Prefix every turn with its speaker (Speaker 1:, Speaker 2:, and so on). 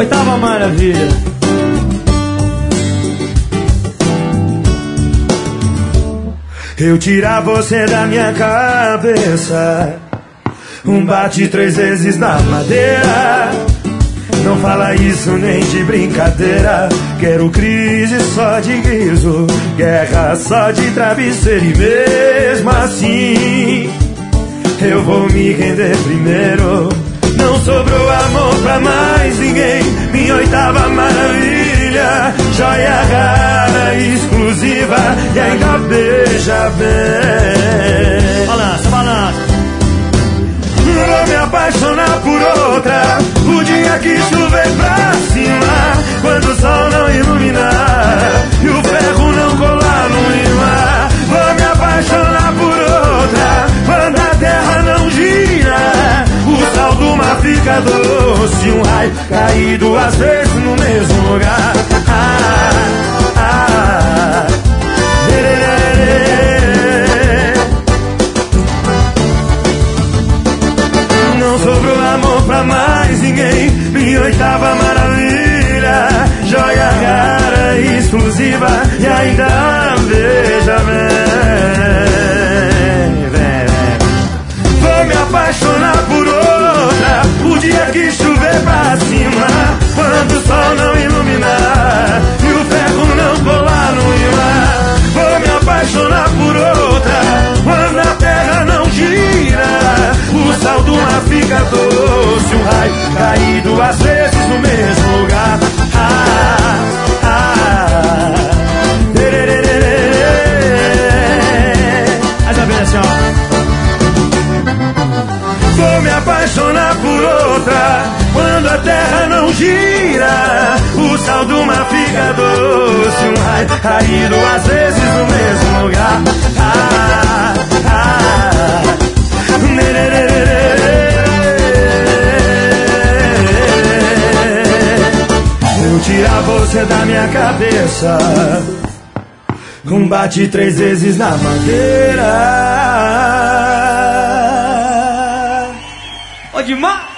Speaker 1: Oitava maravilha.
Speaker 2: Eu tirar você da minha cabeça, bate 3 vezes na madeira. Não fala isso nem de brincadeira. Quero crise só de riso, guerra só de travesseiro. E mesmo assim eu vou me render primeiro. Não sobrou amor pra mais ninguém. Minha oitava maravilha, joia rara, exclusiva e ainda beija bem.
Speaker 1: Balança, balança.
Speaker 2: Vou me apaixonar por outra o dia que chover pra cima, quando o sol não iluminar e o ferro não colar no imã. Vou me apaixonar por outra quando a terra não gira, o sal do mar fica doce, um raio cair 2 vezes no mesmo lugar. Não sobrou amor pra mais ninguém. Minha oitava maravilha, joia rara, exclusiva e ainda beija bem. Vou me apaixonar por outra o dia que chover pra cima, quando o sol não iluminar e o ferro não colar no imã. Vou me apaixonar por outra quando a terra não gira, o sal do mar fica doce, um raio cair 2 vezes no mesmo lugar.
Speaker 1: Mais uma vez assim, ó.
Speaker 2: Vou me apaixonar por outra quando a terra não gira, o sal do mar fica doce, um raio cair 2 vezes no mesmo lugar. Eu tirar você da minha cabeça, bate 3 vezes na madeira.
Speaker 1: Ó demais!